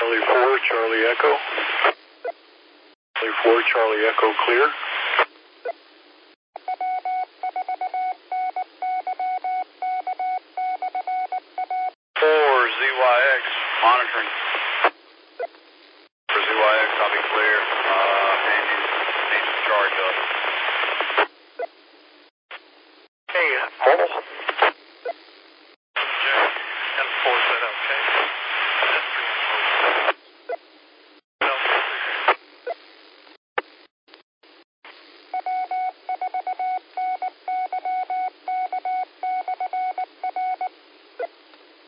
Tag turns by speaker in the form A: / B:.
A: Charlie 4, Charlie Echo. Charlie 4, Charlie Echo, clear. 4 ZYX, monitoring.